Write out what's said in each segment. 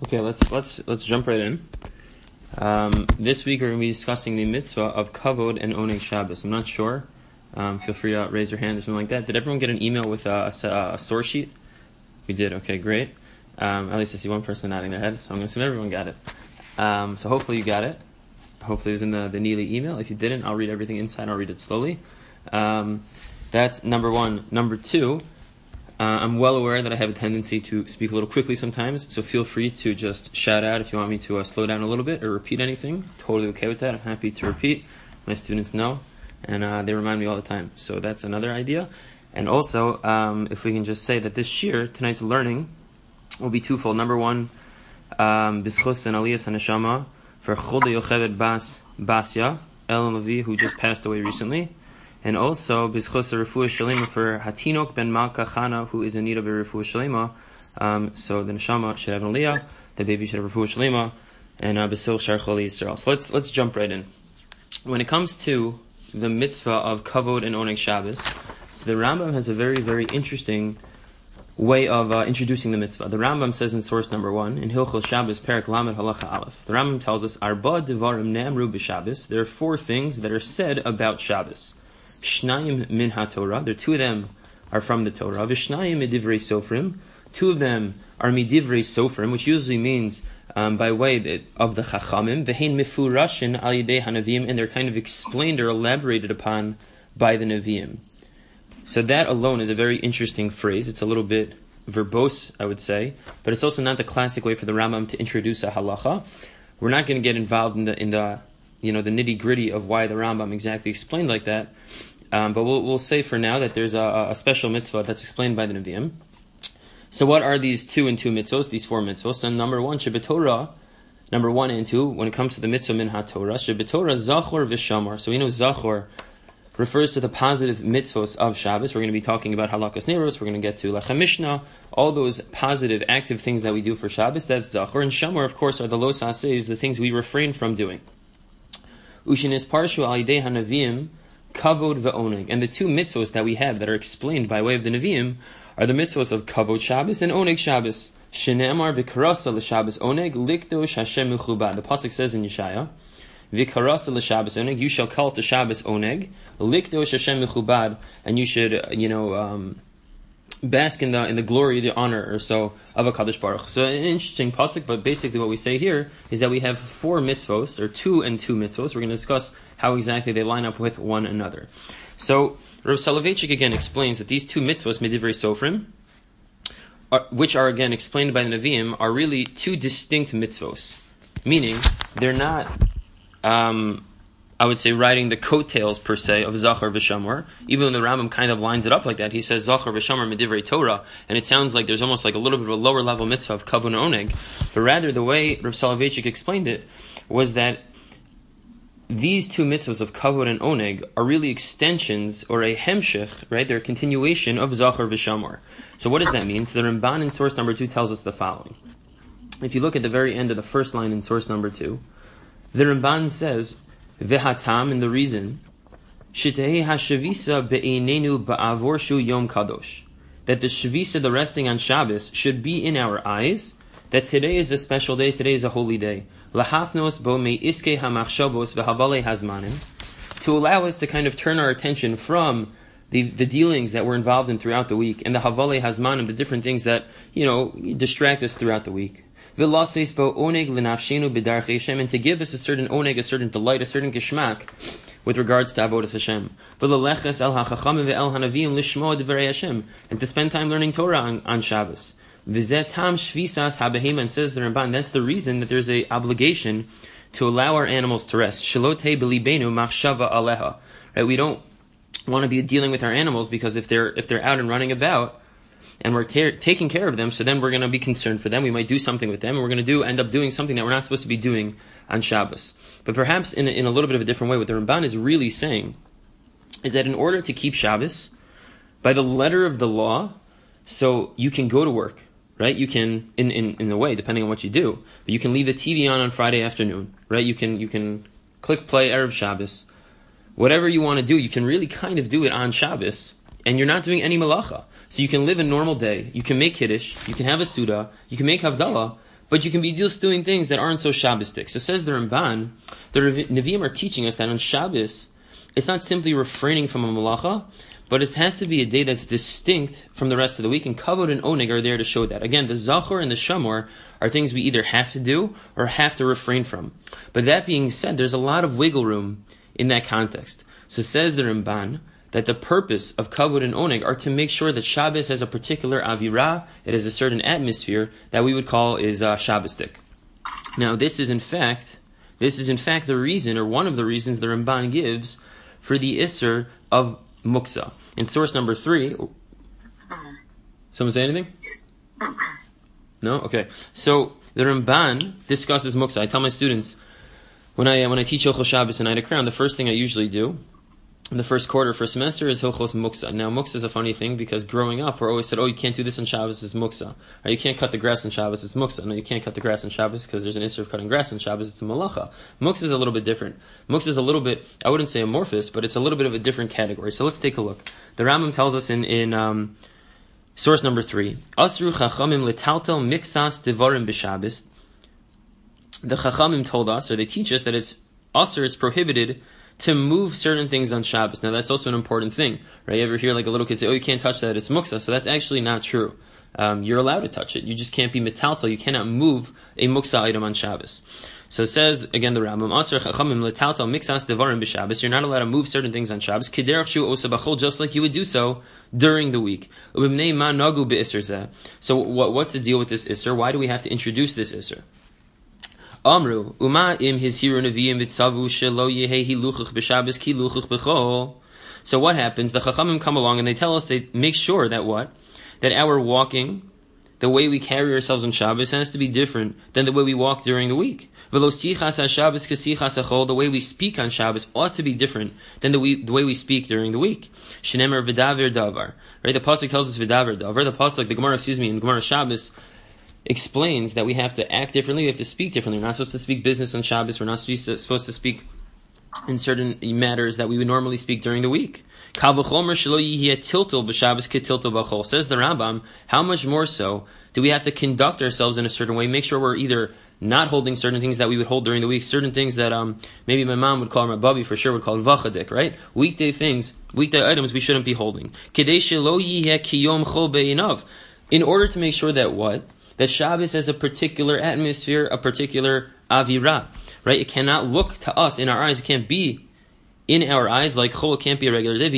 Okay, let's jump right in. This week we're going to be discussing the mitzvah of kavod and oneg Shabbos. I'm not sure. Feel free to raise your hand or something like that. Did everyone get an email with a source sheet? We did. Okay, great. At least I see one person nodding their head, so I'm going to assume everyone got it. So hopefully you got it. Hopefully it was in the Neely email. If you didn't, I'll read everything inside. I'll read it slowly. That's number one. Number two, I'm well aware that I have a tendency to speak a little quickly sometimes, so feel free to just shout out if you want me to slow down a little bit or repeat anything. Totally okay with that. I'm happy to repeat. My students know, and they remind me all the time. So that's another idea. And also, if we can just say that this shiur, tonight's learning, will be twofold. Number one, Bischus and Aliyas HaNeshama for Chodesh Yocheved Basya, Elam Avi, who just passed away recently. And also, Bischus Refuah Shalema for Hatinok ben Malka Chana, who is in need of a Refuah Shalema. So the Neshama should have an Aliyah, the baby should have Refuah Shalema, and B'sil Shar Choli Yisrael. So let's jump right in. When it comes to the mitzvah of Kavod and Oneg Shabbos, so the Rambam has a very, very interesting way of introducing the mitzvah. The Rambam says in source number 1, in Hilchos Shabbos, Perek Lamed Halacha Aleph, the Rambam tells us, Arba Devarim Ne'amru B'Shabbos, there are 4 things that are said about Shabbos. Shnayim min ha-Torah, there 2 of them are from the Torah. Vishnayim midivrei sofrim, 2 of them are midivrei sofrim, which usually means by way of the Chachamim. V'hein mifurashin al yidei hanavim, and they're kind of explained or elaborated upon by the Nevi'im. So that alone is a very interesting phrase. It's a little bit verbose, I would say, but it's also not the classic way for the Rambam to introduce a halacha. We're not going to get involved in the the nitty gritty of why the Rambam exactly explained like that. But we'll say for now that there's a special mitzvah that's explained by the Nevi'im. So what are these 2 and 2 mitzvahs, these 4 mitzvahs? And number 1, Shebetorah, number 1 and 2, when it comes to the mitzvah min ha-Torah, Shebetorah zachor v'shamar. So we know zachor refers to the positive mitzvahs of Shabbos. We're going to be talking about halakas neros, we're going to get to lechem mishnah, all those positive, active things that we do for Shabbos, that's zachor. And shamar, of course, are the los haseis, the things we refrain from doing. Ushinis parshu al yidei hanavim, kavod ve'oneg. And the 2 mitzvahs that we have that are explained by way of the Nevi'im are the mitzvahs of kavod Shabbos and oneg Shabbos. Shene'amar v'karasa l'Shabbos oneg likdosh Hashem mechubad. The pasuk says in Yeshaya, v'karasa l'Shabbos oneg, you shall call to Shabbos oneg, likdosh Hashem mechubad, and you should, bask in the glory, the honor, or so, of a Kadosh Baruch. So an interesting pasuk, but basically what we say here is that we have 4 mitzvos, or 2 and 2 mitzvos. We're going to discuss how exactly they line up with one another. So Rav Soloveitchik again explains that these 2 mitzvos, Midivrei Sofrim, which are again explained by the Nevi'im, are really 2 distinct mitzvos. Meaning, they're not, I would say, riding the coattails per se of Zachor v'Shamar. Even when the Rambam kind of lines it up like that, he says Zachor v'Shamar midivrei Torah, and it sounds like there's almost like a little bit of a lower level mitzvah of Kavod and Oneg. But rather, the way Rav Soloveitchik explained it was that these 2 mitzvahs of Kavod and Oneg are really extensions or a hemshech, right? They're a continuation of Zachor v'Shamar. So what does that mean? So the Ramban in source number 2 tells us the following. If you look at the very end of the first line in source number 2, the Ramban says, Vehatam, and the reason, Shitei hashavisa be'einenu ba'avor shu yom kadosh, that the shavisa, the resting on Shabbos, should be in our eyes, that today is a special day, today is a holy day. Lahafnos bo me iske hamachshavos vehavale hazmanim, to allow us to kind of turn our attention from the dealings that we're involved in throughout the week, and the havale hazmanim, the different things that, distract us throughout the week. And to give us a certain oneg, a certain delight, a certain geshmak with regards to avodas Hashem. And to spend time learning Torah on Shabbos. And says the Ramban, that's the reason that there's an obligation to allow our animals to rest. Right? We don't want to be dealing with our animals because if they're out and running about, and we're taking care of them, so then we're going to be concerned for them. We might do something with them, and we're going to end up doing something that we're not supposed to be doing on Shabbos. But perhaps in a little bit of a different way, what the Ramban is really saying is that in order to keep Shabbos, by the letter of the law, so you can go to work, right? You can, in a way, depending on what you do, but you can leave the TV on Friday afternoon, right? You can click play Erev Shabbos. Whatever you want to do, you can really kind of do it on Shabbos, and you're not doing any malacha. So you can live a normal day, you can make Kiddush, you can have a Suda, you can make Havdalah, but you can be just doing things that aren't so Shabbistic. So says the Ramban, the Nevi'im are teaching us that on Shabbos, it's not simply refraining from a malacha, but it has to be a day that's distinct from the rest of the week, and kavod and oneg are there to show that. Again, the zachor and the shamor are things we either have to do or have to refrain from. But that being said, there's a lot of wiggle room in that context. So says the Ramban that the purpose of kavod and oneg are to make sure that Shabbos has a particular avirah, it has a certain atmosphere that we would call is Shabbistic. Now, this is in fact the reason, or one of the reasons the Ramban gives for the Isser of Muksa. In source number 3, someone say anything? No? Okay. So the Ramban discusses Muksa. I tell my students, when I teach Hilchos Shabbos and Night Crown, the first thing I usually do in the first quarter for a semester is Hilchos Muksa. Now, Muksa is a funny thing because growing up, we're always said, you can't do this on Shabbos, it's Muksa. Or you can't cut the grass on Shabbos, it's Muksa. No, you can't cut the grass on Shabbos because there's an issue of cutting grass on Shabbos, it's a Malacha. Muksa is a little bit different. Muksa is a little bit, I wouldn't say amorphous, but it's a little bit of a different category. So let's take a look. The Rambam tells us in source number 3, Asru Chachamim Letaltel Miksas Devarim B'Shabbos. The Chachamim told us, or they teach us, that it's prohibited to move certain things on Shabbos. Now that's also an important thing, right? You ever hear like a little kid say, you can't touch that, it's muksa. So that's actually not true. You're allowed to touch it. You just can't be metaltal. You cannot move a muksa item on Shabbos. So it says, again, the Rambam, Asr Chachamim Letaltal Miksas Devarim B'Shabbos. You're not allowed to move certain things on Shabbos, Kederach Shu Osa B'Chol, just like you would do so during the week. Ubimnei Ma Nagu B'Isr Zeh. So what's the deal with this Isser? Why do we have to introduce this Isser? Amru, Uma im hizhiru neviim vitzavu shelo yehe hiluchach b'Shabbos ki luchach b'chol. So what happens? The Chachamim come along and they tell us, they make sure that what? That our walking, the way we carry ourselves on Shabbos has to be different than the way we walk during the week. V'lo sichas haShabbos k'sichas hachol. The way we speak on Shabbos ought to be different than the way we speak during the week. Shenemer v'daver davar. Right? The pasuk tells us v'daver davar. The Gemara, in Gemara Shabbos, explains that we have to act differently, we have to speak differently. We're not supposed to speak business on Shabbos, we're not supposed to speak in certain matters that we would normally speak during the week. Says the Rambam, how much more so do we have to conduct ourselves in a certain way, make sure we're either not holding certain things that we would hold during the week, certain things that maybe my mom would call, my bubby for sure would call vachadik, right? Weekday items we shouldn't be holding. In order to make sure that what? That Shabbos has a particular atmosphere, a particular avirah, right? It cannot look to us in our eyes. It can't be in our eyes like chol. It can't be a regular day.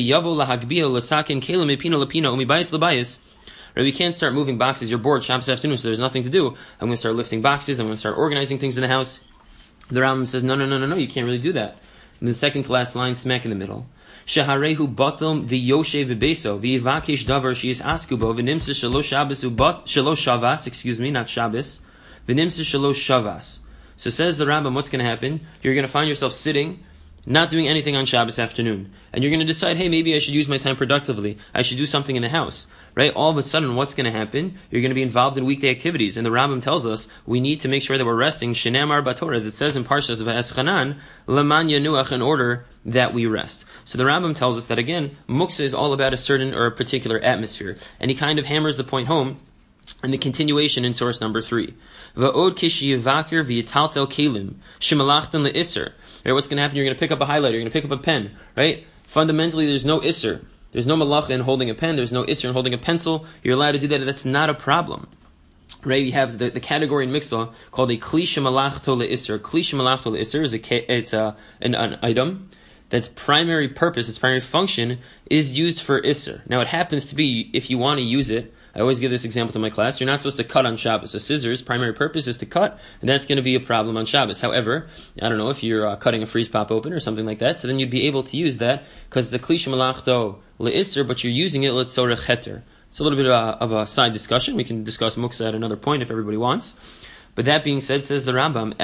Right? We can't start moving boxes. You're bored Shabbos afternoon, so there's nothing to do. I'm going to start lifting boxes. I'm going to start organizing things in the house. The Rambam says, no, you can't really do that. And the second to last line, smack in the middle. Shaharehu batom v'yoshe v'beso v'yivakesh davar she'is askubo v'nimsa shalosh Shabbos shalosh Shavas, not Shabbos, v'nimsa shalosh Shavas. So says the Rambam, what's going to happen? You're going to find yourself sitting, not doing anything on Shabbos afternoon. And you're going to decide, hey, maybe I should use my time productively. I should do something in the house. Right? All of a sudden, what's going to happen? You're going to be involved in weekday activities. And the Rambam tells us we need to make sure that we're resting. Shenamar Bator, as it says in Parshas V'Eschanan, Leman Yanuach, in order that we rest. So the Rambam tells us that again, Muksa is all about a certain or a particular atmosphere. And he kind of hammers the point home in the continuation in source number 3. Va'od kishiyavakir v'yitaltel kelim, shemalachtan le'isser. Right? What's going to happen? You're going to pick up a highlighter, you're going to pick up a pen. Right? Fundamentally, there's no isser. There's no malacha in holding a pen. There's no isser in holding a pencil. You're allowed to do that. That's not a problem. Right? You have the category in Miksa called a kli shemalachto le'isser. Kli shemalachto le'isser is an item that's primary purpose, its primary function is used for isser. Now it happens to be, if you want to use it, I always give this example to my class, you're not supposed to cut on Shabbos. A scissors, primary purpose is to cut, and that's going to be a problem on Shabbos. However, I don't know, if you're cutting a freeze pop open or something like that, so then you'd be able to use that, because it's a kli shemalachto le'isser, but you're using it le'tzorech heter. It's a little bit of a side discussion. We can discuss muksa at another point if everybody wants. But that being said, says the Rambam,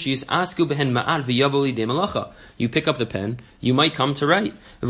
you pick up the pen, you might come to write.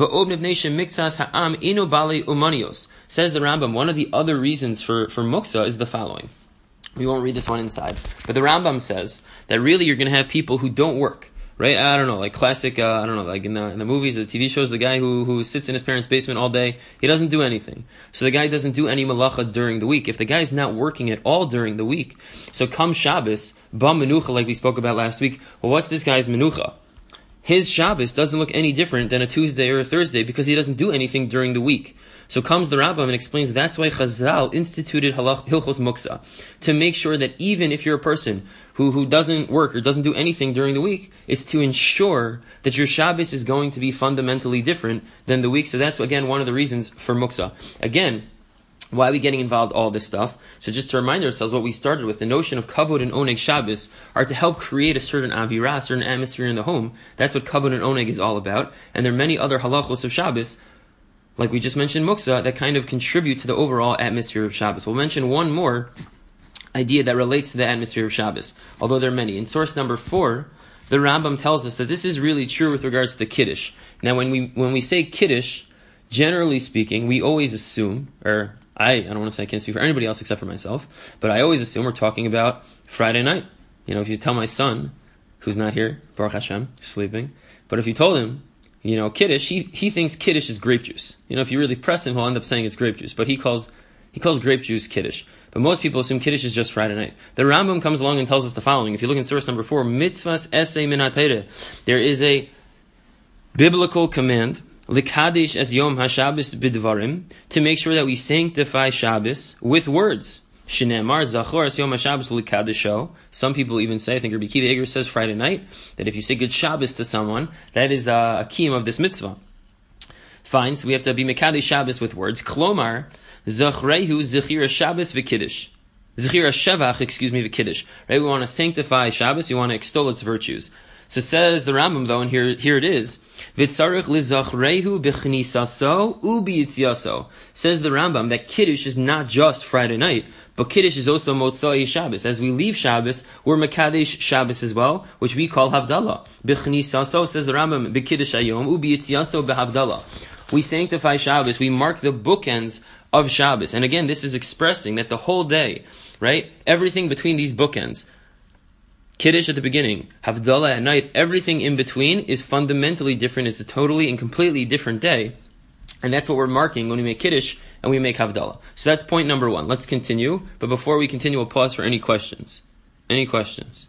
Says the Rambam, one of the other reasons for muksa is the following. We won't read this one inside. But the Rambam says that really you're going to have people who don't work. right? I don't know, like classic, I don't know, like in the movies, the TV shows, the guy who sits in his parents' basement all day, he doesn't do anything. So the guy doesn't do any malacha during the week. If the guy's not working at all during the week, so come Shabbos, ba menucha, like we spoke about last week, well, what's this guy's menucha? His Shabbos doesn't look any different than a Tuesday or a Thursday because he doesn't do anything during the week. So comes the Rambam and explains that's why Chazal instituted Hilchos Muksa, to make sure that even if you're a person who doesn't work or doesn't do anything during the week, it's to ensure that your Shabbos is going to be fundamentally different than the week. So that's, again, one of the reasons for Muksa. Again, why are we getting involved in all this stuff? So just to remind ourselves what we started with, the notion of Kavod and Oneg Shabbos are to help create a certain avirah, a certain atmosphere in the home. That's what Kavod and Oneg is all about. And there are many other halachos of Shabbos, like we just mentioned Muksa, that kind of contribute to the overall atmosphere of Shabbos. We'll mention one more idea that relates to the atmosphere of Shabbos, although there are many. In source number 4, the Rambam tells us that this is really true with regards to Kiddush. Now, when we say Kiddush, generally speaking, we always assume, or I don't want to say I can't speak for anybody else except for myself, but I always assume we're talking about Friday night. If you tell my son, who's not here, Baruch Hashem, sleeping, but if you told him, Kiddush, he thinks Kiddush is grape juice. If you really press him, he'll end up saying it's grape juice, but he calls grape juice Kiddush. But most people assume Kiddush is just Friday night. The Rambam comes along and tells us the following. If you look in source number 4, mitzvahs esei min haTorah, there is a biblical command, Likadesh es Yom HaShabbos bidvarim, to make sure that we sanctify Shabbos with words. Shneimar Zachor es Yom HaShabbos likadesho. Some people even say, I think Rabbi Akiva Eiger says Friday night, that if you say good Shabbos to someone, that is a kiyum of this mitzvah. Fine, so we have to be Mekadesh Shabbos with words. Klomar Zachrehu Zechira Shabbos v'Kiddush. Zechira Shevach, v'Kiddush. Right? We want to sanctify Shabbos. We want to extol its virtues. So says the Rambam, though, and here it is, V'tzarech lizachrehu b'chnisaso u'b'yitziaso. Says the Rambam that Kiddush is not just Friday night, but Kiddush is also Motzai Shabbos. As we leave Shabbos, we're Mekadesh Shabbos as well, which we call Havdalah. B'chnisaso, says the Rambam, b'Kiddush hayom u'b'yitziaso b'Havdalah. We sanctify Shabbos, we mark the bookends of Shabbos. And again, this is expressing that the whole day, right, everything between these bookends, Kiddush at the beginning, Havdalah at night, everything in between is fundamentally different. It's a totally and completely different day. And that's what we're marking when we make Kiddush and we make Havdalah. So that's point number 1. Let's continue. But before we continue, we'll pause for any questions. Any questions?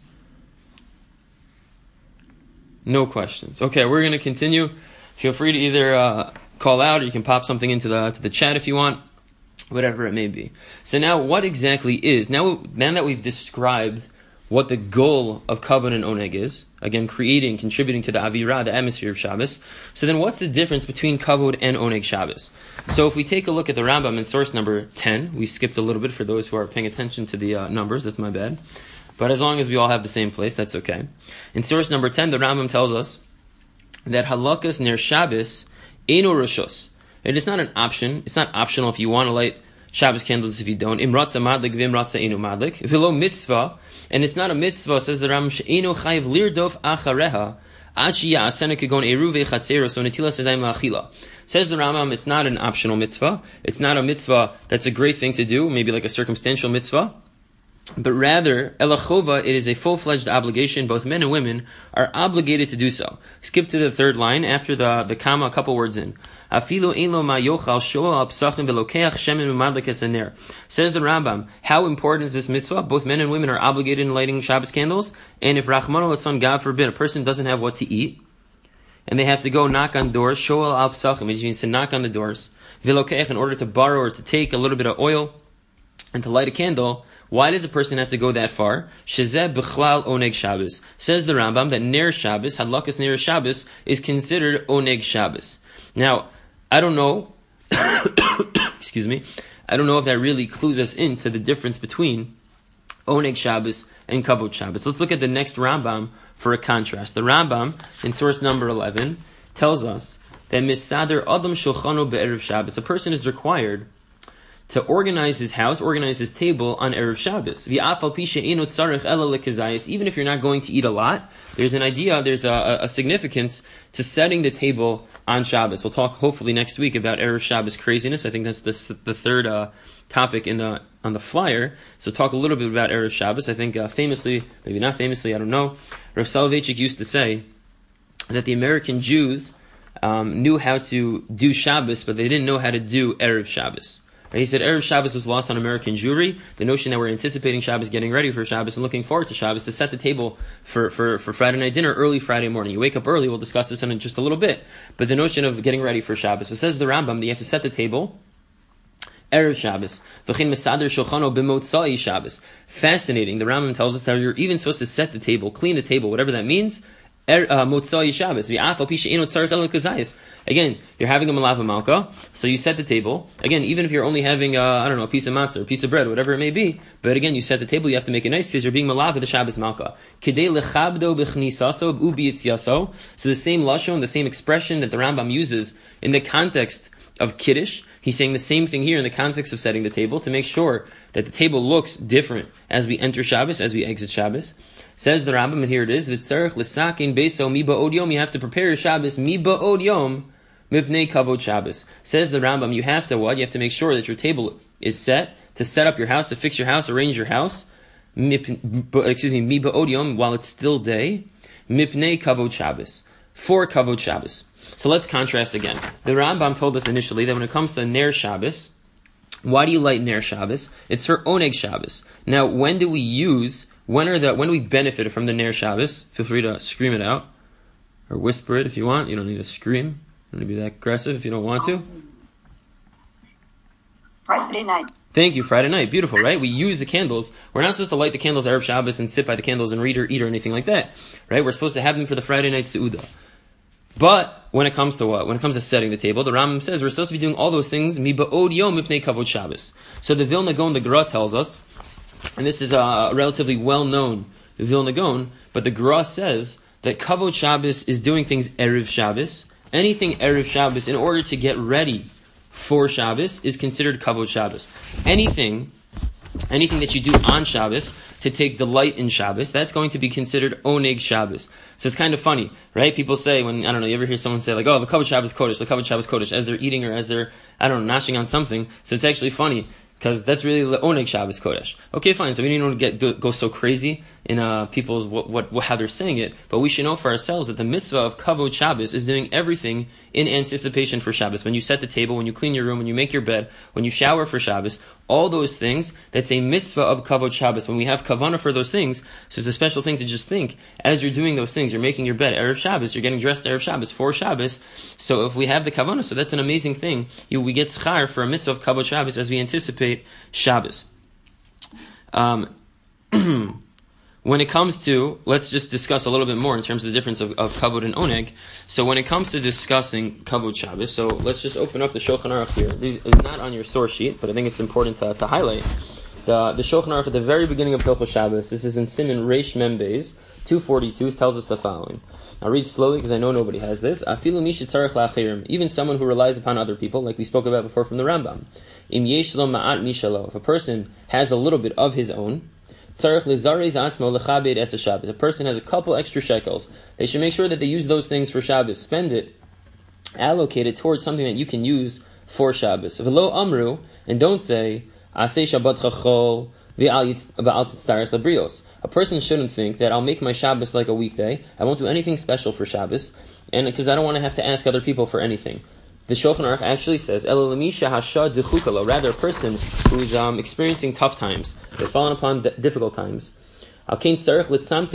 No questions. Okay, we're going to continue. Feel free to either call out or you can pop something into the chat if you want. Whatever it may be. So now what exactly is, now that we've described what the goal of Kavod and Oneg is, again, contributing to the Avirah, the atmosphere of Shabbos. So then what's the difference between Kavod and Oneg Shabbos? So if we take a look at the Rambam in source number 10, we skipped a little bit for those who are paying attention to the numbers, that's my bad. But as long as we all have the same place, that's okay. In source number 10, the Rambam tells us that Halakas Ner Shabbos Eino Roshos. It is not an option, it's not optional if you want to light Shabbos candles if you don't. Imratza madlik v'imratza inu madlik. V'lo mitzvah, and it's not a mitzvah, says the Ram, she'enu chayiv lirdof achareha, ad she'ya'asena kegon eru ve'chatzeros, so netilas yadayim la'achila. Says the Rambam, it's not an optional mitzvah. It's not a mitzvah that's a great thing to do, maybe like a circumstantial mitzvah. But rather, elachova, it is a full-fledged obligation. Both men and women are obligated to do so. Skip to the 3rd line, after the comma, a couple words in. Afilu ein lo ma yochal shoel al psachim velokeach shemen umadlik esaner. Says the Rambam, how important is this mitzvah? Both men and women are obligated in lighting Shabbos candles, and if Rachmana litzlan, God forbid, a person doesn't have what to eat, and they have to go knock on doors, shoel al psachim, which means to knock on the doors, velokeach, in order to borrow or to take a little bit of oil, and to light a candle. Why does a person have to go that far? Shezeh b'chlal oneg Shabbos. Says the Rambam that Ner Shabbos, Hadlakas Ner Shabbos, is considered oneg Shabbos. Now, I don't know, excuse me, I don't know if that really clues us into the difference between Oneg Shabbos and Kavod Shabbos. Let's look at the next Rambam for a contrast. The Rambam, in source number 11, tells us that Misader Adam Shulchano Be'erev Shabbos, a person is required to organize his house, organize his table on Erev Shabbos. Even if you're not going to eat a lot, there's an idea, there's a significance to setting the table on Shabbos. We'll talk hopefully next week about Erev Shabbos craziness. I think that's the 3rd topic on the flyer. So talk a little bit about Erev Shabbos. I think famously, maybe not famously, I don't know, Rav Soloveitchik used to say that the American Jews knew how to do Shabbos, but they didn't know how to do Erev Shabbos. Right? He said Erev Shabbos was lost on American Jewry. The notion that we're anticipating Shabbos, getting ready for Shabbos, and looking forward to Shabbos, to set the table for Friday night dinner early Friday morning. You wake up early, we'll discuss this in just a little bit. But the notion of getting ready for Shabbos. So it says the Rambam that you have to set the table Erev Shabbos. V'chein mesader shulchano b'motzai Shabbos. Fascinating. The Rambam tells us that you're even supposed to set the table, clean the table, whatever that means. Motzai Shabbos. Again, you're having a malava malka, so you set the table. Again, even if you're only having a piece of matzah, or a piece of bread, whatever it may be, but again, you set the table, you have to make it nice because you're being malava the Shabbos malka. So the same lashon, the same expression that the Rambam uses in the context of Kiddush, he's saying the same thing here in the context of setting the table to make sure that the table looks different as we enter Shabbos, as we exit Shabbos. Says the Rambam, and here it is, V'tzarech l'sakin beso mi ba'od yom, you have to prepare your Shabbos, mi ba'od yom, mipnei kavod Shabbos. Says the Rambam, you have to what? You have to make sure that your table is set, to set up your house, to fix your house, arrange your house, mi ba'od yom, while it's still day, mipnei kavod Shabbos, for kavod Shabbos. So let's contrast again. The Rambam told us initially that when it comes to Ner Shabbos, why do you light Ner Shabbos? It's for Oneg Shabbos. Now, when do we benefit from the Ner Shabbos? Feel free to scream it out or whisper it if you want. You don't need to scream. You don't need to be that aggressive if you don't want to. Friday night. Thank you, Friday night. Beautiful, right? We use the candles. We're not supposed to light the candles Erev Shabbos and sit by the candles and read or eat or anything like that, right? We're supposed to have them for the Friday night Seudah. But when it comes to what? When it comes to setting the table, the Rambam says we're supposed to be doing all those things mi ba'od yom mipnei kavod Shabbos. So the Vilna Gaon, the Gra, tells us, and this is a relatively well-known Vilna Gaon, but the Gra says that kavod Shabbos is doing things Erev Shabbos. Anything Erev Shabbos in order to get ready for Shabbos is considered kavod Shabbos. Anything that you do on Shabbos to take delight in Shabbos, that's going to be considered Oneg Shabbos. So it's kind of funny, right? People say, you ever hear someone say, like, oh, the Kavod Shabbos Kodesh, the Kavod Shabbos Kodesh, as they're eating or as they're, gnashing on something. So it's actually funny, because that's really the Oneg Shabbos Kodesh. Okay, fine, so we don't need to go so crazy in people's how they're saying it, but we should know for ourselves that the mitzvah of Kavod Shabbos is doing everything in anticipation for Shabbos. When you set the table, when you clean your room, when you make your bed, when you shower for Shabbos, all those things, that's a mitzvah of Kavod Shabbos. When we have kavanah for those things, so it's a special thing to just think, as you're doing those things, you're making your bed Erev Shabbos, you're getting dressed Erev Shabbos for Shabbos, so if we have the kavanah, so that's an amazing thing. We get schar for a mitzvah of Kavod Shabbos as we anticipate Shabbos. When it comes to, let's just discuss a little bit more in terms of the difference of Kavod and Oneg. So when it comes to discussing Kavod Shabbos, so let's just open up the Shulchan Aruch here. This is not on your source sheet, but I think it's important to highlight. The Shulchan Aruch at the very beginning of Hilchos Shabbos, this is in Siman Reish Mem Beis, 242, tells us the following. I'll read slowly because I know nobody has this. Afilu mi shetzarech la'achirim, even someone who relies upon other people, like we spoke about before from the Rambam. Im yesh lo ma'at mishalo, if a person has a little bit of his own, a person has a couple extra shekels, they should make sure that they use those things for Shabbos. Spend it, allocate it towards something that you can use for Shabbos. V'lo amru, and don't say, Aseh Shabbat chachol v'al titzarech lebrios. A person shouldn't think that I'll make my Shabbos like a weekday, I won't do anything special for Shabbos, and because I don't want to have to ask other people for anything. The Shulchan Aruch actually says, rather a person who's experiencing tough times, they're falling upon difficult times. We have to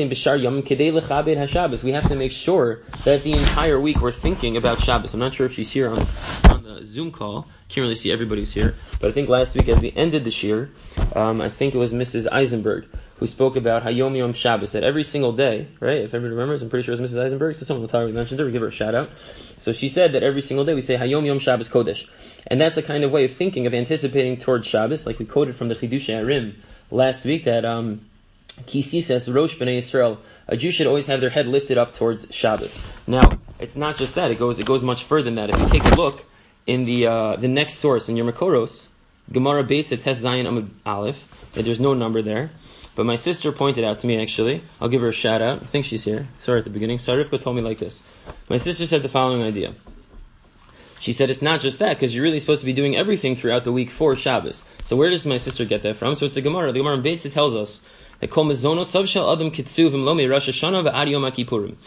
make sure that the entire week we're thinking about Shabbos. I'm not sure if she's here on the Zoom call. Can't really see everybody's here. But I think last week as we ended the shir, I think it was Mrs. Eisenberg who spoke about Hayom Yom Shabbos, that every single day, right? If everybody remembers, I'm pretty sure it was Mrs. Eisenberg, so someone will tell her we mentioned her, we give her a shout out. So she said that every single day we say Hayom Yom Shabbos Kodesh. And that's a kind of way of thinking, of anticipating towards Shabbos, like we quoted from the Chidushei Arim last week, that Kisi says, Rosh B'nai Yisrael, a Jew should always have their head lifted up towards Shabbos. Now, it's not just that, it goes much further than that. If you take a look in the next source, in your Makoros, Gemara Beitz Tes Zayin Amud Aleph, there's no number there, but my sister pointed out to me, actually, I'll give her a shout out, I think she's here, sorry at the beginning, Sarifka told me like this. My sister said the following idea. She said it's not just that, because you're really supposed to be doing everything throughout the week for Shabbos. So where does my sister get that from? So it's the Gemara in Beitz tells us that Kol Mizono Sav Shel Adam Kitsuv Imlo Me Rosh Hashanah V'Ad Yom HaKippurim.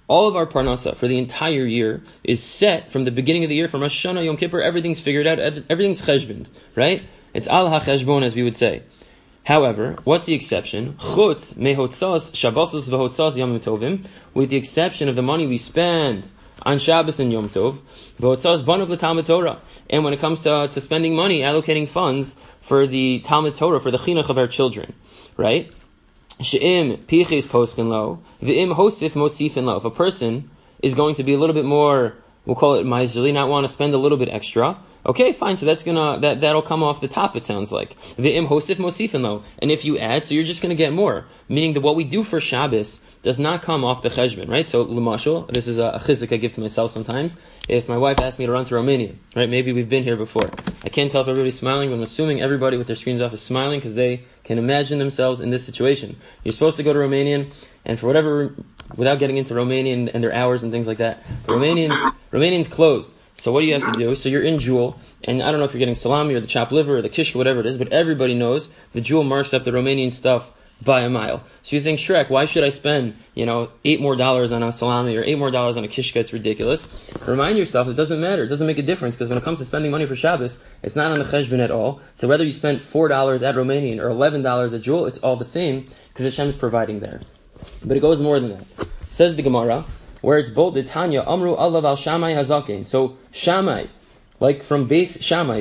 All of our parnasa for the entire year is set from the beginning of the year, from Rosh Hashanah, Yom Kippur, everything's figured out, everything's cheshbon, right? It's al ha-cheshbon, as we would say. However, what's the exception? Chutz mehotzas Shabbosos v'hotzas Yom Tovim, with the exception of the money we spend on Shabbos and Yom Tov, v'hotzas banav l'Talmud Torah. And when it comes to spending money, allocating funds for the Talmud Torah, for the chinuch of our children, right? She'im pichis poschin lo, v'im hosif mosifin lo. If a person is going to be a little bit more, we'll call it miserly, not want to spend a little bit extra, okay, fine. So that'll come off the top. It sounds like v'im hosif mosifin lo. And if you add, so you're just going to get more. Meaning that what we do for Shabbos does not come off the cheshbon, right? So l'mashal, this is a chizuk I give to myself sometimes. If my wife asks me to run to Romania, right? Maybe we've been here before. I can't tell if everybody's smiling, but I'm assuming everybody with their screens off is smiling because they can imagine themselves in this situation. You're supposed to go to Romanian, and for whatever, without getting into Romanian and their hours and things like that, Romanian's closed. So what do you have to do? So you're in Jewel, and I don't know if you're getting salami or the chopped liver or the kish, whatever it is, but everybody knows the Jewel marks up the Romanian stuff by a mile. So you think, Shrek, why should I spend, $8 more on a salami or $8 more on a kishka? It's ridiculous. Remind yourself, it doesn't matter. It doesn't make a difference, because when it comes to spending money for Shabbos, it's not on the cheshbon at all. So whether you spent $4 at Romanian or $11 at Jewel, it's all the same, because Hashem is providing there. But it goes more than that. Says the Gemara, where it's bolded, Tanya, Amru Allah al Shammai Hazakin. So Shammai, like from base Shammai,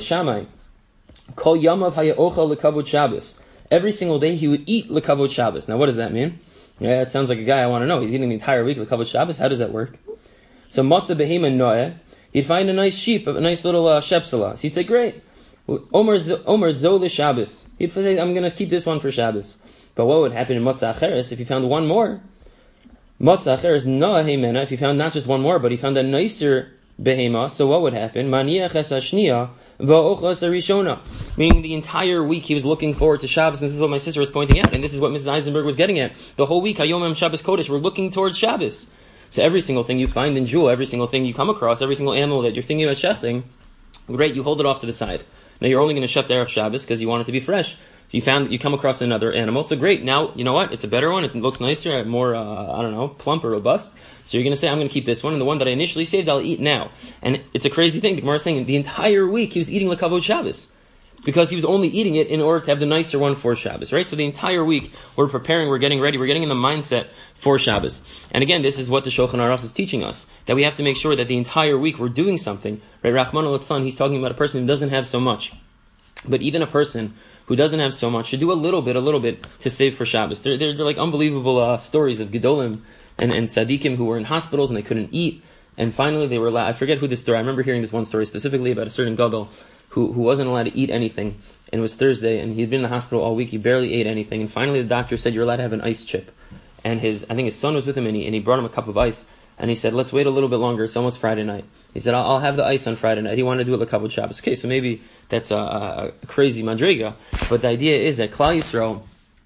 Kol Yamav Haya'ocha L'Kavod Shabbos. Every single day he would eat L'Kavod Shabbos. Now what does that mean? Yeah, that sounds like a guy I want to know. He's eating the entire week L'Kavod Shabbos. How does that work? So Matzah Behema Noeh, he'd find a nice sheep, a nice little shepsela. So he'd say, great. Omer Zol Shabbos. He'd say, I'm going to keep this one for Shabbos. But what would happen in Matzah Acheres if he found one more? Matzah Acheres Noah Heimena, if he found not just one more, but he found a nicer behema, so what would happen? Maniach es hashniya va'ochas harishona. Meaning the entire week he was looking forward to Shabbos, and this is what my sister was pointing out, and this is what Mrs. Eisenberg was getting at. The whole week, Hayom Yom Shabbos Kodesh, we're looking towards Shabbos. So every single thing you find in Jewel, every single thing you come across, every single animal that you're thinking about shechting, great, you hold it off to the side. Now you're only going to shech Erev Shabbos because you want it to be fresh. If you come across another animal, so great, now, you know what, it's a better one, it looks nicer, more, plump or robust. So you're going to say, I'm going to keep this one, and the one that I initially saved, I'll eat now. And it's a crazy thing. The Gemara is saying the entire week he was eating L'Kavod Shabbos, because he was only eating it in order to have the nicer one for Shabbos, right? So the entire week we're preparing, we're getting ready, we're getting in the mindset for Shabbos. And again, this is what the Shulchan Aruch is teaching us, that we have to make sure that the entire week we're doing something, right? Rahman al-Litzlan, he's talking about a person who doesn't have so much. But even a person who doesn't have so much should do a little bit to save for Shabbos. They're like unbelievable stories of Gedolim and Tzaddikim who were in hospitals and they couldn't eat. And finally they were allowed, I forget who this story, I remember hearing this one story specifically about a certain Gadol who wasn't allowed to eat anything. And it was Thursday and he'd been in the hospital all week, he barely ate anything. And finally the doctor said, you're allowed to have an ice chip. And I think his son was with him and he brought him a cup of ice. And he said, let's wait a little bit longer, it's almost Friday night. He said, I'll have the ice on Friday night. He wanted to do it L'Kavod Shabbos. Okay, so maybe that's a crazy madriga. But the idea is that Klal Yisrael,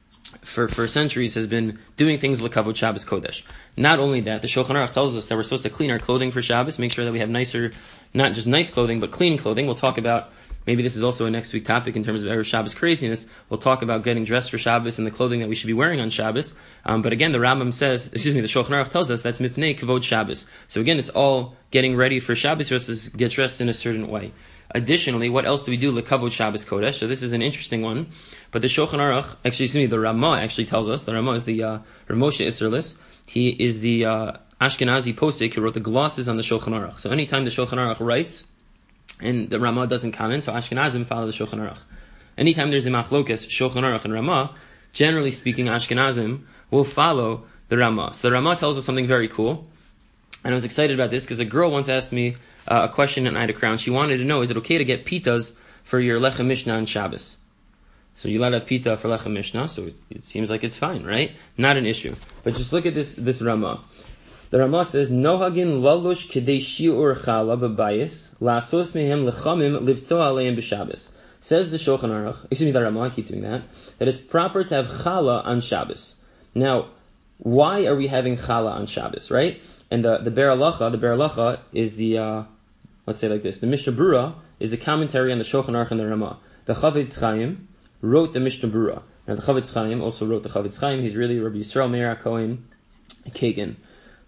for centuries, has been doing things L'Kavod Shabbos Kodesh. Not only that, the Shulchan Aruch tells us that we're supposed to clean our clothing for Shabbos, make sure that we have nicer, not just nice clothing, but clean clothing. We'll talk about, maybe this is also a next week topic in terms of Erev Shabbos craziness. We'll talk about getting dressed for Shabbos and the clothing that we should be wearing on Shabbos. But again, the Shulchan Aruch tells us that's Mipnei Kavod Shabbos. So again, it's all getting ready for Shabbos versus get dressed in a certain way. Additionally, what else do we do L'Kavod Shabbos Kodesh? So this is an interesting one. But the Shulchan Aruch, the Ramah actually tells us, the Ramah is the Rav Moshe Isserlis. He is the Ashkenazi posek who wrote the glosses on the Shulchan Aruch. So anytime the Shulchan Aruch writes, and the Ramah doesn't comment, so Ashkenazim follow the Shulchan Aruch. Anytime there's a machlokas, Shulchan Aruch and Ramah, generally speaking, Ashkenazim will follow the Ramah. So the Ramah tells us something very cool, and I was excited about this because a girl once asked me a question at Night of Crown. She wanted to know, is it okay to get pitas for your Lechem Mishnah on Shabbos? So you let out pita for Lechem Mishnah, so it seems like it's fine, right? Not an issue. But just look at this Ramah. The Ramah says, Nohagin lalush kedei shiur chala b'bayis, la'asos mehem lechamim livtzo aleim b'Shabbos. Says the Shulchan Aruch, the Ramah, I keep doing that it's proper to have chala on Shabbos. Now, why are we having chala on Shabbos, right? And the Be'er Halacha is the, let's say like this, the Mishnah Berurah is the commentary on the Shulchan Aruch and the Ramah. The Chavetz Chaim wrote the Mishnah Berurah. Now the Chavetz Chaim also wrote the Chavetz Chaim. He's really Rabbi Yisrael Meir HaKohen Kagan.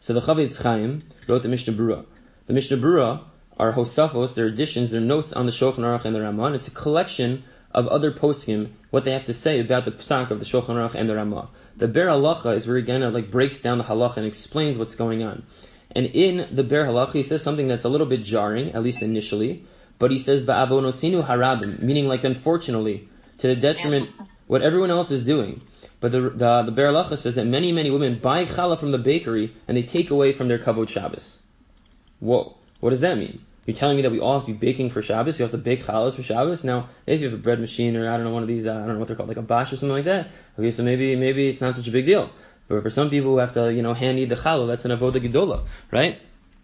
So the Chavetz Chaim wrote the Mishnah Berurah. The Mishnah Berurah are Hosafos, their additions, their notes on the Shulchan Aruch and the Ramah. It's a collection of other poskim, what they have to say about the psak of the Shulchan Aruch and the Ramah. The Ber Halacha is where he kind of breaks down the halacha and explains what's going on. And in the Ber Halacha, he says something that's a little bit jarring, at least initially, but he says ba'avonosinu harabim, meaning unfortunately, to the detriment what everyone else is doing. But the Ber Halacha says that many women buy challah from the bakery and they take away from their kavod Shabbos. Whoa, what does that mean? You're telling me that we all have to be baking for Shabbos? You have to bake challahs for Shabbos? Now, if you have a bread machine or, I don't know, one of these, I don't know what they're called, like a bash or something like that, okay, so maybe it's not such a big deal. But for some people who have to, hand eat the challah, that's an avodah gedola, right?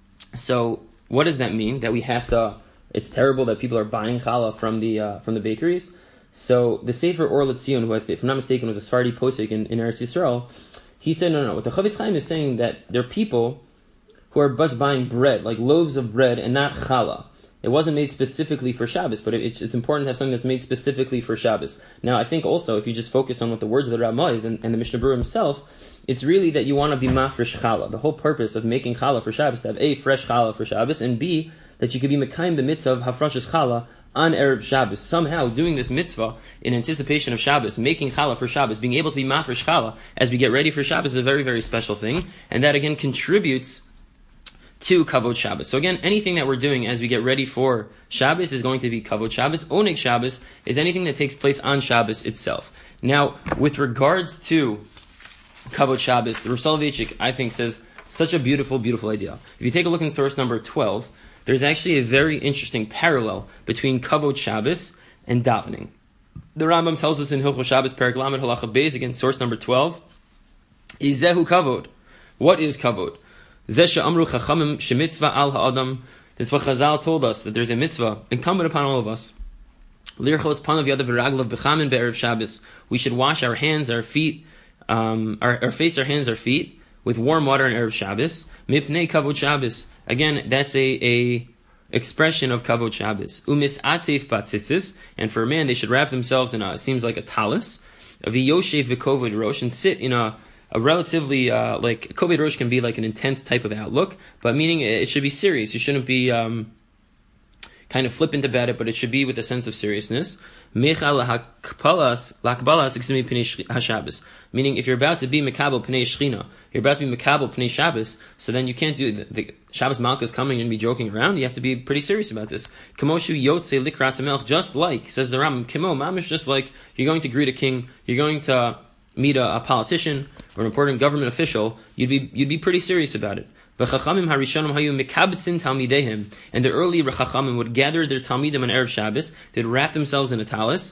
So, what does that mean? That we have to, it's terrible that people are buying challah from the bakeries? So, the Sefer Or L'Tzion, who, if I'm not mistaken, was a Sephardi posek in Eretz Yisrael, he said, no, what the Chavetz Chaim is saying that there are people who are just buying bread, like loaves of bread, and not challah. It wasn't made specifically for Shabbos, but it's important to have something that's made specifically for Shabbos. Now, I think also, if you just focus on what the words of the Ramah is and the Mishnah Berurah himself, it's really that you want to be mafresh challah. The whole purpose of making challah for Shabbos is to have A, fresh challah for Shabbos, and B, that you could be mekayim the mitzvah of hafrashas challah on Erev Shabbos. Somehow, doing this mitzvah in anticipation of Shabbos, making challah for Shabbos, being able to be mafresh challah as we get ready for Shabbos is a very, very special thing, and that again contributes to Kavod Shabbos. So again, anything that we're doing as we get ready for Shabbos is going to be Kavod Shabbos. Oneg Shabbos is anything that takes place on Shabbos itself. Now, with regards to Kavod Shabbos, the Rosh Soloveitchik, I think, says such a beautiful, beautiful idea. If you take a look in source number 12, there's actually a very interesting parallel between Kavod Shabbos and davening. The Rambam tells us in Hilchos Shabbos, Perek Lamed Halacha Beis, again, source number 12, Izehu Kavod. What is Kavod? This is what Chazal told us, that there's a mitzvah incumbent upon all of us. We should wash our hands, our feet, our face, our hands, our feet with warm water on Erev Shabbos. Mipnei kavod Shabbos. Again, that's a expression of kavod Shabbos. Umis atif batzitzis, and for a man, they should wrap themselves in it seems like a talis. V'yoshev b'kovod rosh, and sit in a relatively, Koved Rosh can be like an intense type of outlook, but meaning it should be serious. You shouldn't be kind of flippant about it, but it should be with a sense of seriousness. Meaning, if you're about to be Mekabel Pnei Shechina, you're about to be Mekabel Pnei Shabbos, so then you can't do the Shabbos Malka is coming and be joking around. You have to be pretty serious about this. Kamoshu Yotze Likras Hamelech, just like, says the Rambam, Kimo Mamish, just like you're going to greet a king, you're going to meet a politician or an important government official, you'd be pretty serious about it. And the early Chachamim would gather their Talmidim on Erev Shabbos, they'd wrap themselves in a talis,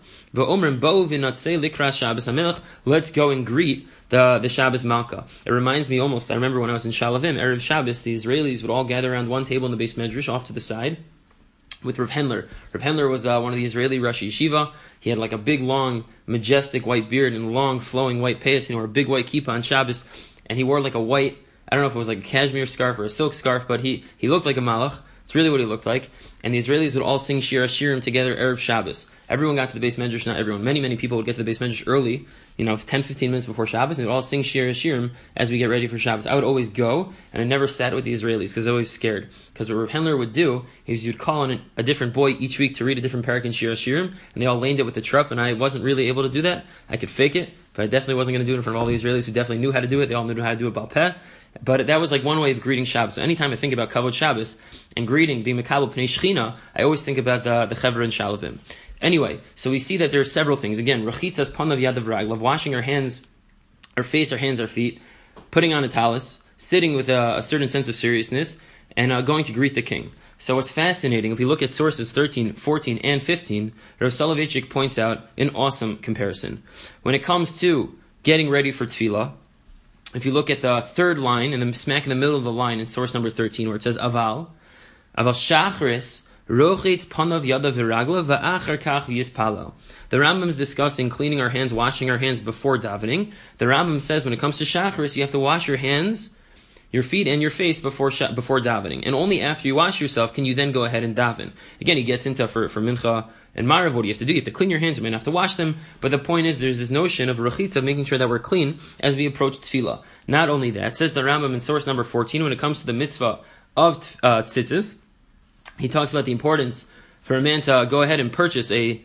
let's go and greet the Shabbos Malka. It reminds me almost, I remember when I was in Shalavim, Erev Shabbos, the Israelis would all gather around one table in the Beis Medrash off to the side, with Rav Hendler. Rav Hendler was one of the Israeli Rosh Yeshiva. He had like a big, long, majestic white beard and long, flowing white payas, and he wore a big white kippah on Shabbos, and he wore like a white, I don't know if it was like a cashmere scarf or a silk scarf, but he looked like a malach. It's really what he looked like. And the Israelis would all sing Shir HaShirim together Erev Shabbos. Everyone got to the Beis Medrash, not everyone. Many people would get to the Beis Medrash early, 10-15 minutes before Shabbos, and they would all sing Shir HaShirim as we get ready for Shabbos. I would always go, and I never sat with the Israelis because I was always scared. Because what Rav Hendler would do is you'd call on a different boy each week to read a different parak in Shir HaShirim, and they all laned it with the trup, and I wasn't really able to do that. I could fake it, but I definitely wasn't going to do it in front of all the Israelis who definitely knew how to do it. They all knew how to do it Baal Peh. But that was like one way of greeting Shabbos. So anytime I think about Kavod Shabbos and greeting, being Mekabel Pnei Shechina, I always think about the Chevra and Shalavim. Anyway, so we see that there are several things. Again, Rechitzas Panav Yadav Raglav, washing our hands, our face, our hands, our feet, putting on a talis, sitting with a certain sense of seriousness, and going to greet the king. So what's fascinating, if we look at sources 13, 14, and 15, Rav Soloveitchik points out an awesome comparison. When it comes to getting ready for tefillah, if you look at the third line, smack in the middle of the line in source number 13, where it says Aval Shachris, Rochitz Panav Yadav Viragla Va'achar Kach Yispalo. The Rambam is discussing cleaning our hands, washing our hands before davening. The Rambam says when it comes to Shachris, you have to wash your hands, your feet, and your face before davening. And only after you wash yourself can you then go ahead and daven. Again, he gets into, for Mincha And Marav, what do you have to do? You have to clean your hands. You might have to wash them. But the point is, there's this notion of rechitza, of making sure that we're clean as we approach tefillah. Not only that, says the Rambam in source number 14, when it comes to the mitzvah of tzitzis, he talks about the importance for a man to go ahead and purchase a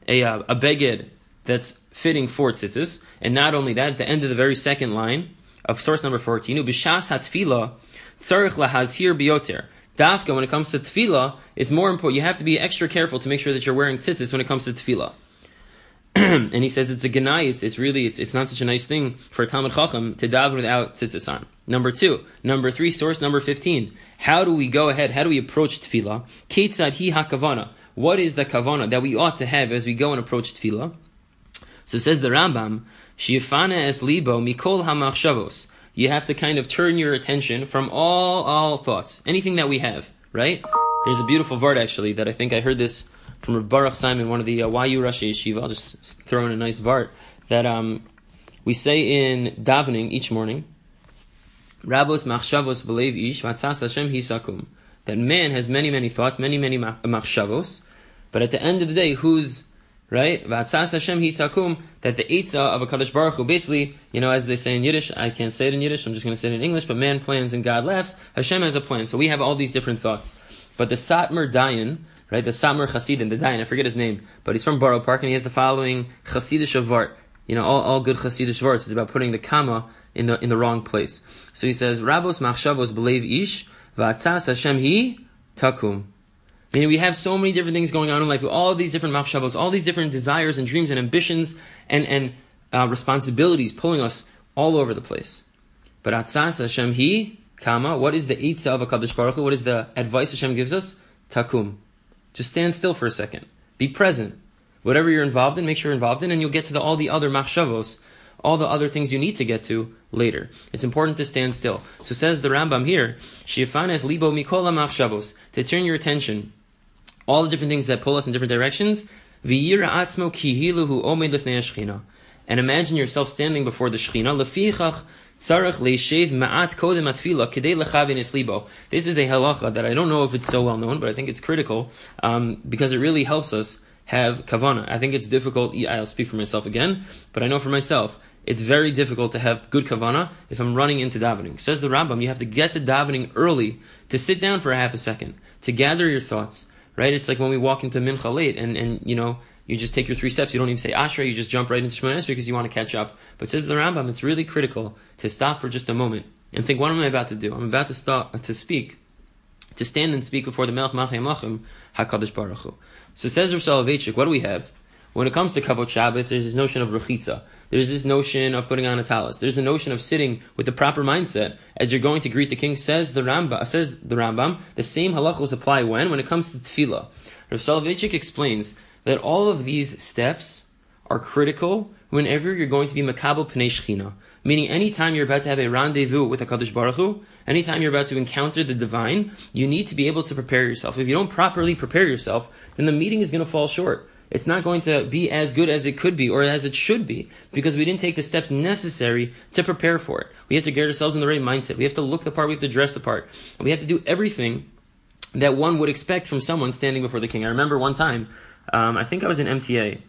beged that's fitting for tzitzis. And not only that, at the end of the very second line of source number 14, Ubishas hatfila tzarich lahazhir biyoter. Dafka, when it comes to tefillah, it's more important. You have to be extra careful to make sure that you're wearing tzitzis when it comes to tefillah. And he says it's a genai. It's not such a nice thing for a Talmud Chacham to daven without tzitzis on. Number 3, source number 15. How do we go ahead? How do we approach tefillah? Ketzad hi hakavana. What is the kavana that we ought to have as we go and approach tefillah? So says the Rambam, Shifana es libo mikol hamachshavos. You have to kind of turn your attention from all thoughts, anything that we have, right? There's a beautiful vart actually that I think I heard this from Baruch Simon, one of the YU Rashi Yeshiva. I'll just throw in a nice vart that we say in davening each morning. Rabos machshavos v'leiv ish v'atzas Hashem hisakum. That man has many thoughts, many machshavos, but at the end of the day, who's right? V'atzas Hashem hitakum. That the eitzah of a Kadosh Baruch Hu, basically, as they say in Yiddish, I can't say it in Yiddish, I'm just going to say it in English, but man plans and God laughs. Hashem has a plan. So we have all these different thoughts. But the Satmar Dayan, right, the Satmar Hasidim, the Dayan, I forget his name, but he's from Borough Park, and he has the following Hasidish vart. All good Hasidish varts is about putting the comma in the wrong place. So he says, Rabos machshavos b'leiv ish, v'atzas Hashem hi takum. Meaning we have so many different things going on in life, all these different machshavos, all these different desires and dreams and ambitions and responsibilities pulling us all over the place. But atzas Hashem hi, kama, what is the eitzah of a Kadosh Baruch Hu? What is the advice Hashem gives us? Takum. Just stand still for a second. Be present. Whatever you're involved in, make sure you're involved in, and you'll get to all the other machshavos, all the other things you need to get to later. It's important to stand still. So says the Rambam here, Shifanes libo mikola machshavos, to turn your attention, all the different things that pull us in different directions, v'yira atzmo kihiluhu omed lifnei hashchina, and imagine yourself standing before the Shechina, lefichach tzarech leishev ma'at kodem atfila kedei lechavin es libo. This is a halacha that I don't know if it's so well known, but I think it's critical because it really helps us have kavana. I think it's difficult, I'll speak for myself again, but I know for myself, it's very difficult to have good kavana if I'm running into davening. Says the Rambam, you have to get to davening early, to sit down for a half a second, to gather your thoughts, right? It's like when we walk into mincha late and you just take your 3 steps, you don't even say Ashrei, you just jump right into Shemona Esrei because you want to catch up. But says the Rambam, it's really critical to stop for just a moment and think, what am I about to do? I'm about to start to speak, to stand and speak before the Melech Malchei Malachim, HaKadosh Baruch Hu. So says Rav Soloveitchik, what do we have? When it comes to Kavod Shabbos, there's this notion of rechitza. There's this notion of putting on a talis. There's a notion of sitting with the proper mindset as you're going to greet the king. Says the Rambam, the same halachos apply when it comes to tefillah. Rav Soloveitchik explains that all of these steps are critical whenever you're going to be makabel pnei shechina. Meaning, anytime you're about to have a rendezvous with HaKadosh Baruch Hu, anytime you're about to encounter the divine, you need to be able to prepare yourself. If you don't properly prepare yourself, then the meeting is going to fall short. It's not going to be as good as it could be or as it should be because we didn't take the steps necessary to prepare for it. We have to get ourselves in the right mindset. We have to look the part. We have to dress the part. And we have to do everything that one would expect from someone standing before the king. I remember one time, I think I was in MTA.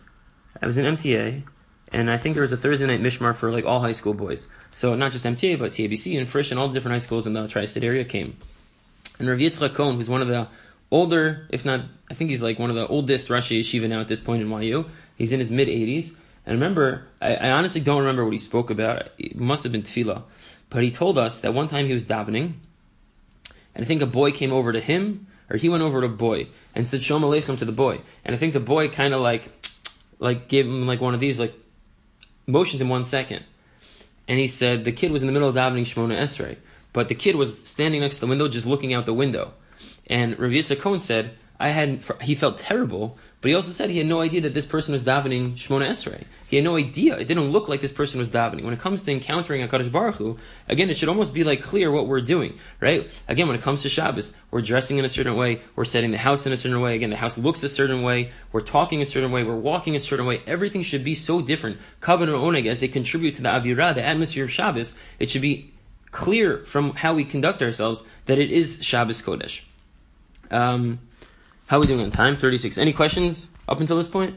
And I think there was a Thursday night mishmar for like all high school boys. So not just MTA, but TABC and Frisch and all the different high schools in the tri-state area came. And Rav Yitzchak Cohen, who's one of the older, if not, I think he's like one of the oldest Rashi Yeshiva now at this point in YU. He's in his mid-80s. And remember, I honestly don't remember what he spoke about. It must have been tefillah. But he told us that one time he was davening, and I think a boy came over to him, or he went over to a boy, and said Shalom Aleichem to the boy. And I think the boy kind of like gave him like one of these, like motioned him 1 second. And he said the kid was in the middle of davening Shemona Esrei, but the kid was standing next to the window just looking out the window. And Rav Yitzchak Cohen said, he felt terrible, but he also said he had no idea that this person was davening Shemona Esrei. He had no idea. It didn't look like this person was davening. When it comes to encountering HaKadosh Baruch Hu, again, it should almost be like clear what we're doing, right? Again, when it comes to Shabbos, we're dressing in a certain way, we're setting the house in a certain way, again, the house looks a certain way, we're talking a certain way, we're walking a certain way, everything should be so different. Kavod and Oneg, as they contribute to the Avirah, the atmosphere of Shabbos, it should be clear from how we conduct ourselves that it is Shabbos Kodesh. How are we doing on time? 36. Any questions? Up until this point?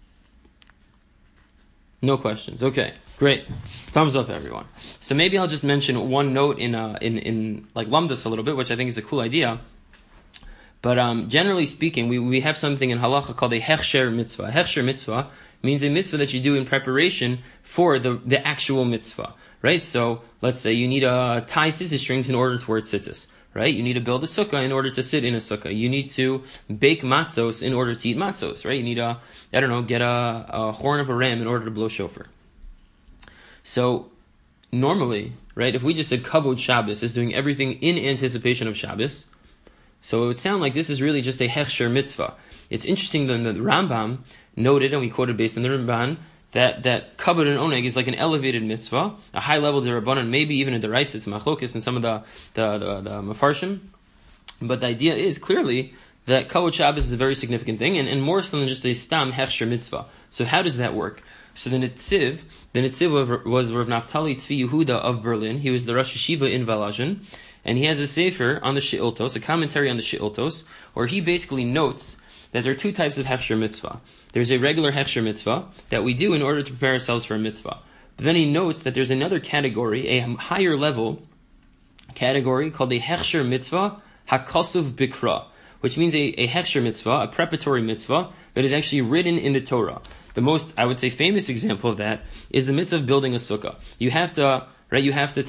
No questions. Okay, great. Thumbs up, everyone. So maybe I'll just mention one note in like Lamdas a little bit, which I think is a cool idea. But generally speaking, we have something in halacha called a hechsher mitzvah. A hechsher mitzvah means a mitzvah that you do in preparation for the actual mitzvah, right? So let's say you need to tie tzitzis strings in order to wear tzitzis, right? You need to build a sukkah in order to sit in a sukkah. You need to bake matzos in order to eat matzos, right? You need to, get a horn of a ram in order to blow shofar. So normally, right, if we just said kavod Shabbos is doing everything in anticipation of Shabbos, so it would sound like this is really just a hechsher mitzvah. It's interesting that the Rambam noted, and we quoted based on the Ramban, that kavod and oneg is like an elevated mitzvah, a high level derabanan, maybe even a deraisa, it's machlokes and some of the mafarshim. But the idea is clearly that kavod Shabbos is a very significant thing, and more so than just a stam hechsher mitzvah. So how does that work? So the Nitziv was Rav Naftali Tzvi Yehuda of Berlin. He was the Rosh Yeshiva in Valazhin. And he has a sefer on the She'iltos, a commentary on the She'iltos, where he basically notes that there are two types of hechsher mitzvah. There's a regular hechsher mitzvah that we do in order to prepare ourselves for a mitzvah. But then he notes that there's another category, a higher level category called a hechsher mitzvah hakasuv bikra, which means a hechsher mitzvah, a preparatory mitzvah, that is actually written in the Torah. The most, I would say, famous example of that is the mitzvah of building a sukkah. You have to build, you have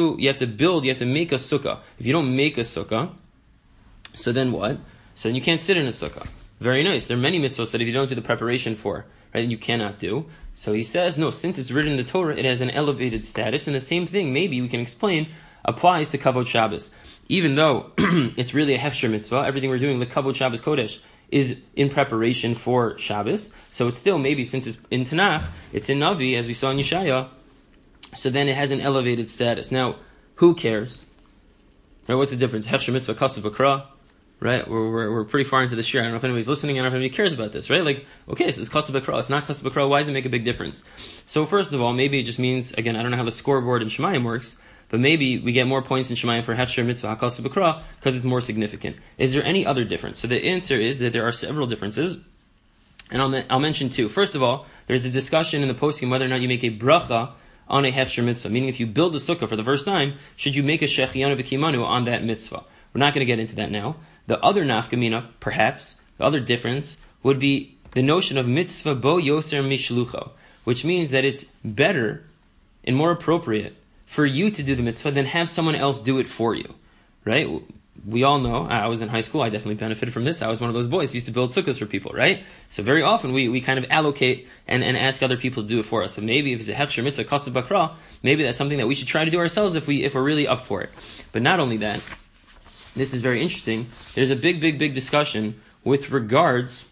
to make a sukkah. If you don't make a sukkah, so then what? So then you can't sit in a sukkah. Very nice. There are many mitzvahs that if you don't do the preparation for, right, then you cannot do. So he says, no, since it's written in the Torah, it has an elevated status, and the same thing, maybe we can explain, applies to Kavod Shabbos. Even though it's really a hechsher mitzvah, everything we're doing, the Kavod Shabbos Kodesh, is in preparation for Shabbos. So it's still, maybe since it's in Tanakh, it's in Navi, as we saw in Yeshaya, so then it has an elevated status. Now, who cares? Right, what's the difference? Hechsher mitzvah, kasav bakra, right? We're pretty far into this year. I don't know if anybody's listening. I don't know if anybody cares about this, right? Like, okay, so it's kasav bakra. It's not kasav bakra. Why does it make a big difference? So first of all, maybe it just means, again, I don't know how the scoreboard in Shemayim works, but maybe we get more points in Shemayim for hechsher mitzvah, kasav bakra, because it's more significant. Is there any other difference? So the answer is that there are several differences, and I'll mention two. First of all, there's a discussion in the poskim whether or not you make a bracha on a hechsher mitzvah, meaning if you build the sukkah for the first time, should you make a shechianu v'kimanu on that mitzvah? We're not going to get into that now. The other nafkamina, perhaps, the other difference, would be the notion of mitzvah bo yoser mishlucho, which means that it's better and more appropriate for you to do the mitzvah than have someone else do it for you, right? We all know, I was in high school, I definitely benefited from this. I was one of those boys who used to build sukkahs for people, right? So very often we kind of allocate and ask other people to do it for us. But maybe if it's a hechsher mitzvah, kasav bakra, maybe that's something that we should try to do ourselves if we're really up for it. But not only that, this is very interesting. There's a big discussion with regards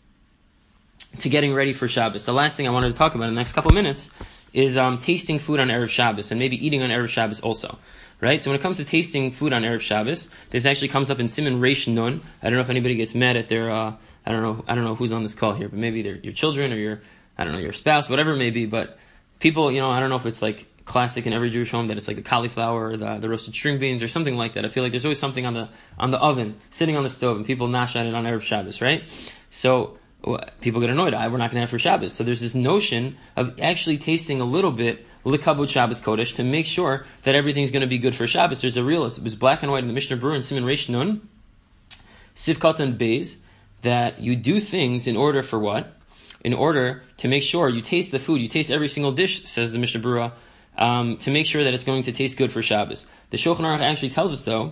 to getting ready for Shabbos. The last thing I wanted to talk about in the next couple of minutes is tasting food on Erev Shabbos, and maybe eating on Erev Shabbos also. Right? So when it comes to tasting food on Erev Shabbos, this actually comes up in Siman Reish Nun. I don't know if anybody gets mad at their, I don't know who's on this call here, but maybe they're your children or your spouse, whatever it may be, but people, I don't know if it's like classic in every Jewish home that it's like the cauliflower or the roasted string beans or something like that. I feel like there's always something on the oven, sitting on the stove, and people nash at it on Erev Shabbos, right? So people get annoyed. We're not going to have for Shabbos. So there's this notion of actually tasting a little bit L'kavod Shabbos Kodesh to make sure that everything's going to be good for Shabbos. There's it was black and white in the Mishnah Berurah and Siman Reish Nun, Sivkat and Beis, that you do things in order for what? In order to make sure you taste the food, you taste every single dish, says the Mishnah Berurah, to make sure that it's going to taste good for Shabbos. The Shulchan Aruch actually tells us the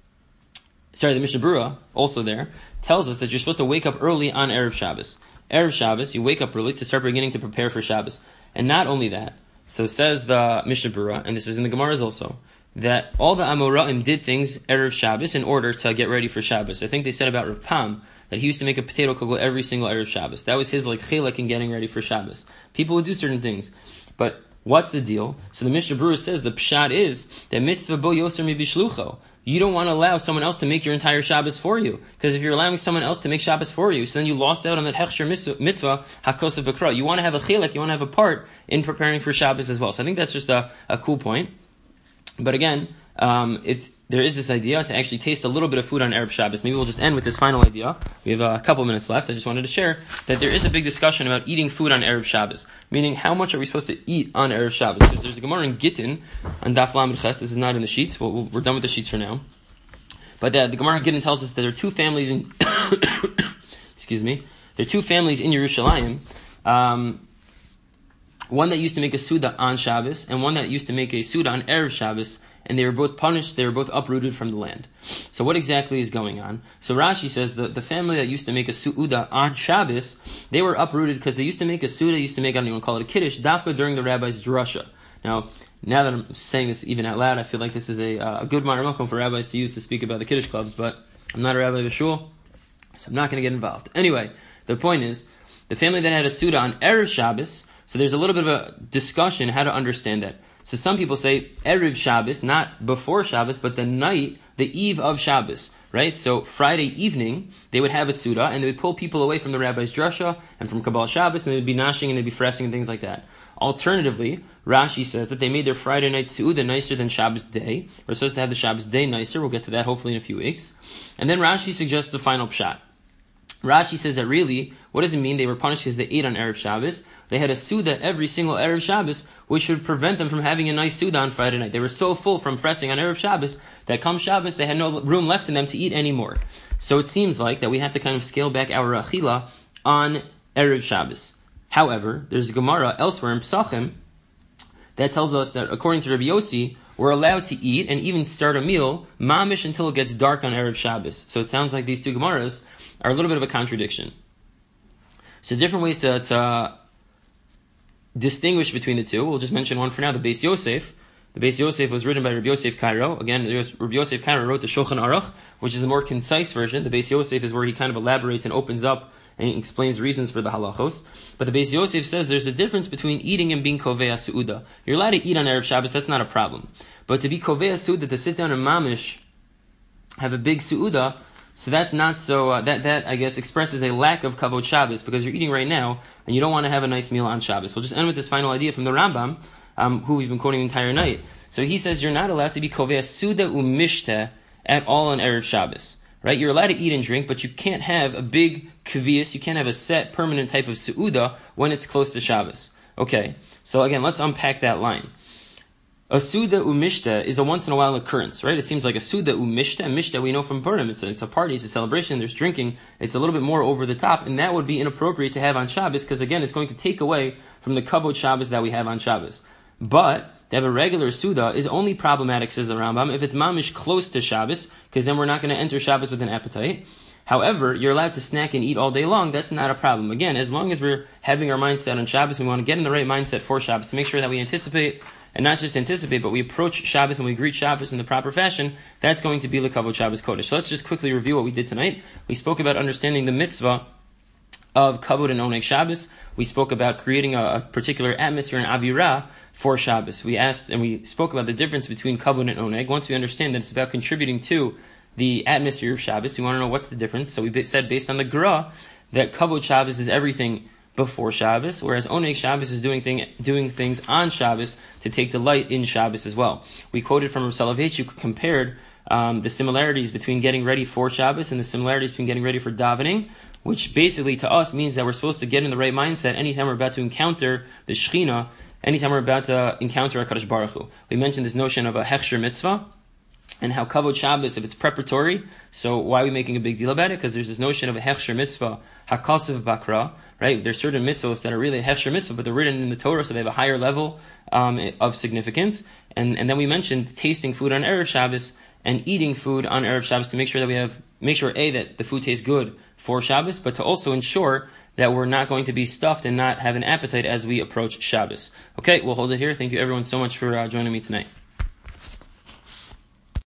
Mishnah Berurah, also there, tells us that you're supposed to wake up early on Erev Shabbos. Erev Shabbos, you wake up early to start beginning to prepare for Shabbos. And not only that, so says the Mishnah Berurah, and this is in the Gemaras also, that all the Amoraim did things Erev Shabbos in order to get ready for Shabbos. I think they said about Rav Pam that he used to make a potato kugel every single Erev Shabbos. That was his chilek in getting ready for Shabbos. People would do certain things. But what's the deal? So the Mishnah Berurah says the pshat is that mitzvah bo yoser mi bishlucho. You don't want to allow someone else to make your entire Shabbos for you. Because if you're allowing someone else to make Shabbos for you, so then you lost out on that hechsher mitzvah, hakosav bakra. You want to have a chilek, you want to have a part in preparing for Shabbos as well. So I think that's just a cool point. But again, there is this idea to actually taste a little bit of food on Erev Shabbos. Maybe we'll just end with this final idea. We have a couple minutes left. I just wanted to share that there is a big discussion about eating food on Erev Shabbos, meaning how much are we supposed to eat on Erev Shabbos? Because there's a Gemara in Gittin on Daf Lamed Ches. This is not in the sheets. We're done with the sheets for now. But the Gemara in Gittin tells us that there are two families in excuse me. There are two families in Yerushalayim. One that used to make a Suda on Shabbos, and one that used to make a Suda on Erev Shabbos, and they were both punished, they were both uprooted from the land. So what exactly is going on? So Rashi says that the family that used to make a Suda on Shabbos, they were uprooted because they used to make a Suda, I don't even call it a Kiddush, dafka during the rabbi's drasha. Now that I'm saying this even out loud, I feel like this is a good maramakom for rabbis to use to speak about the Kiddush clubs, but I'm not a rabbi of a shul, so I'm not going to get involved. Anyway, the point is, the family that had a Suda on Erev Shabbos, so there's a little bit of a discussion how to understand that. So some people say Erev Shabbos, not before Shabbos, but the night, the eve of Shabbos, right? So Friday evening, they would have a Suda, and they would pull people away from the rabbi's drasha and from Kabbalah Shabbos, and they would be nashing and they'd be fressing and things like that. Alternatively, Rashi says that they made their Friday night Suda nicer than Shabbos day. We're supposed to have the Shabbos day nicer. We'll get to that hopefully in a few weeks. And then Rashi suggests the final pshat. Rashi says that really, what does it mean? They were punished because they ate on Erev Shabbos. They had a Suda every single Erev Shabbos, which would prevent them from having a nice Suda on Friday night. They were so full from fressing on Erev Shabbos that come Shabbos, they had no room left in them to eat anymore. So it seems like that we have to kind of scale back our Achila on Erev Shabbos. However, there's a Gemara elsewhere in Psachim that tells us that according to Rabbi Yossi, we're allowed to eat and even start a meal mamish until it gets dark on Erev Shabbos. So it sounds like these two Gemaras are a little bit of a contradiction. So different ways to distinguish between the two. We'll just mention one for now, the Beis Yosef. The Beis Yosef was written by Rabbi Yosef Cairo. Again, Rabbi Yosef Cairo wrote the Shulchan Aruch, which is a more concise version. The Beis Yosef is where he kind of elaborates and opens up and explains reasons for the halachos. But the Beis Yosef says there's a difference between eating and being kovei su'uda. You're allowed to eat on Erev Shabbos, that's not a problem. But to be kovei su'uda, to sit down and mamish, have a big su'uda, so that's not so, that I guess expresses a lack of kavod Shabbos, because you're eating right now, and you don't want to have a nice meal on Shabbos. We'll just end with this final idea from the Rambam, who we've been quoting the entire night. So he says you're not allowed to be kovei suda umishte at all on Erev Shabbos. Right? You're allowed to eat and drink, but you can't have a big kaviyas, you can't have a set, permanent type of su'uda when it's close to Shabbos. Okay, so again, let's unpack that line. A suda umishta is a once-in-a-while occurrence, right? It seems like a suda umishta, and mishta we know from Purim, it's a party, it's a celebration, there's drinking, it's a little bit more over the top, and that would be inappropriate to have on Shabbos, because again, it's going to take away from the kavod Shabbos that we have on Shabbos. But to have a regular Suda is only problematic, says the Rambam, if it's mamish close to Shabbos, because then we're not going to enter Shabbos with an appetite. However, you're allowed to snack and eat all day long, that's not a problem. Again, as long as we're having our mindset on Shabbos, and we want to get in the right mindset for Shabbos, to make sure that we anticipate, and not just anticipate, but we approach Shabbos and we greet Shabbos in the proper fashion, that's going to be L'Kavod Shabbos Kodesh. So let's just quickly review what we did tonight. We spoke about understanding the mitzvah of Kavod and Oneg Shabbos. We spoke about creating a particular atmosphere in Avirah for Shabbos. We asked and we spoke about the difference between Kavod and Oneg. Once we understand that it's about contributing to the atmosphere of Shabbos, we want to know what's the difference. So we said based on the Gra that Kavod Shabbos is everything before Shabbos, whereas Oneg Shabbos is doing things on Shabbos to take delight in Shabbos as well. We quoted from Rav Soloveitchik who compared the similarities between getting ready for Shabbos and the similarities between getting ready for davening, which basically to us means that we're supposed to get in the right mindset anytime we're about to encounter the Shekhinah, anytime we're about to encounter HaKadosh Baruch Hu. We mentioned this notion of a Hechsher Mitzvah, and how Kavod Shabbos, if it's preparatory, so why are we making a big deal about it? Because there's this notion of a Hechsher Mitzvah, HaKasav Bakra, right? There's certain mitzvahs that are really a Hechsher Mitzvah, but they're written in the Torah, so they have a higher level of significance. And then we mentioned tasting food on Erev Shabbos and eating food on Erev Shabbos to make sure that the food tastes good for Shabbos, but to also ensure that we're not going to be stuffed and not have an appetite as we approach Shabbos. Okay, we'll hold it here. Thank you everyone so much for joining me tonight.